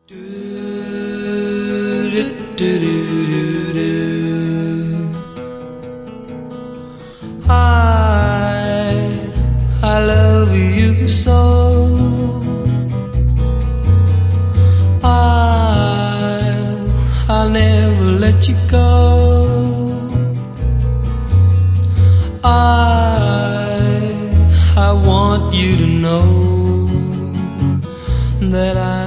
I love you so. I'll never let you go. I want you to know that I